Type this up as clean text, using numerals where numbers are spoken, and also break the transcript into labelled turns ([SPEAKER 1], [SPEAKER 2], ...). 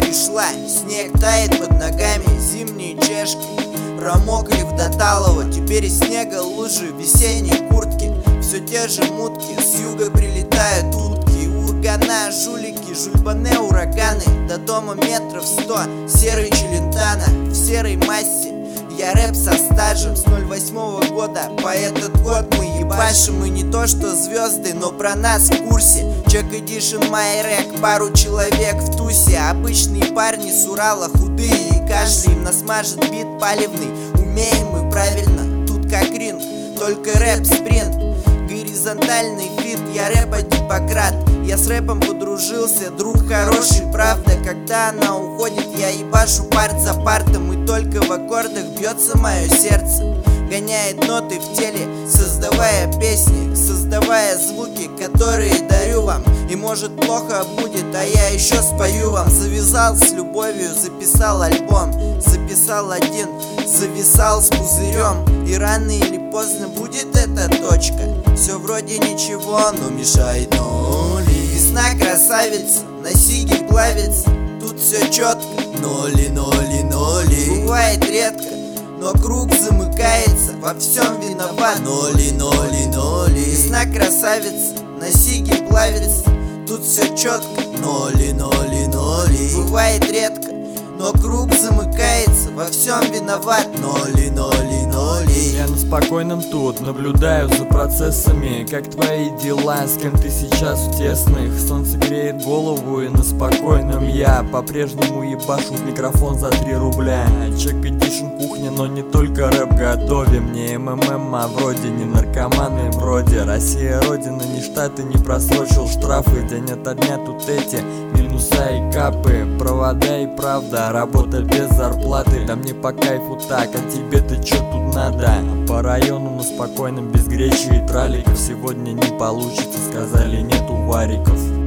[SPEAKER 1] пришла, снег тает под ногами, зимние чешки промокли до талого. Теперь из снега лужи, весенние куртки, все те же мутки, с юга прилетают утки. Ургана, жулики, жульбане, ураганы, до дома метров 100, серый Челентано в серой массе. Я рэп со стажем с 08-го года, по этот год мы ебашим. И не то что звезды, но про нас в курсе. Check Edition, my rec, пару человек в тусе. Обычные парни с Урала, худые, и каждый им насмажет бит палевный. Умеем мы правильно, тут как ринг, только рэп спринт. Горизонтальный фит, я рэпа Гиппократ. Я с рэпом подружился, друг хороший, правда. Когда она уходит, я ебашу парт за партом. И только в аккордах бьется мое сердце, гоняет ноты в теле, создавая песни, создавая звуки, которые дарю вам. И может плохо будет, а я еще спою вам. Завязал с любовью, записал альбом, записал один, зависал с пузырем. И рано или поздно будет эта точка. Все вроде ничего, но мешает ноли. Весна красавица, на сиге плавится, тут все четко. Ноли, ноли, ноли. Бывает редко, но круг замыкается, во всем виноват. Ноли, ноли, ноли. Весна красавица, на сиге плавится, тут все четко. Ноли, ноли, ноли. Бывает редко, но круг замыкается, во всем виноват. Ноли, ноли, ноли.
[SPEAKER 2] Я на спокойном тут, наблюдаю за процессами. Как твои дела, с кем ты сейчас в тесных? Солнце греет голову, и на спокойном я по-прежнему ебашу в микрофон за 3 рубля. Check Edition кухня, но не только рэп готовим. Не МММ, а вроде не наркоманы вроде. Россия родина, не штаты, не просрочил штрафы. День ото дня тут эти минуса и капы. Провода и правда, работа без зарплаты. Да мне по кайфу так, а тебе-то чё тут надо? По району на спокойном, без гречи и траликов. Сегодня не получится, сказали, нету вариков.